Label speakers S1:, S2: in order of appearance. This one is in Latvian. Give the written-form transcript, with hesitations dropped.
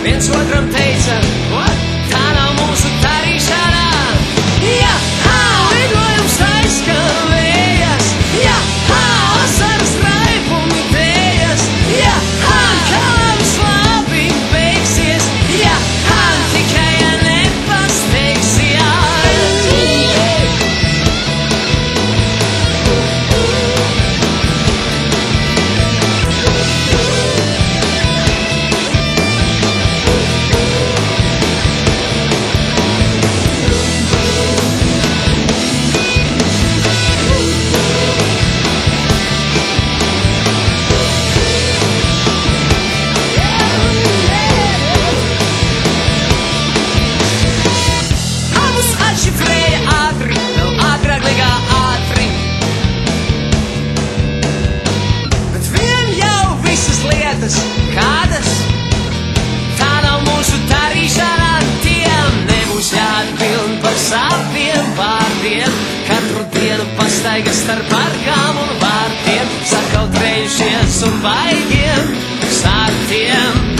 S1: viens otram teica, tā nav mūsu darīšana. Ja, lidojums aizkavējas, ja, asaras raibumi dējas, ja, kāds labi beigsies, ja, tikai ja nepasteigsies. Abus atšifrēja ātri, vēl ātrāk ligā ātri. Bet vien jau visas lietas, kādas, tā nav mūsu darīšana. Tiem nebūs jāatbild par saviem vārdiem. Katru dienu pastaiga starp arkām un vārtiem, sakautrējušies un baigiem sārtiem.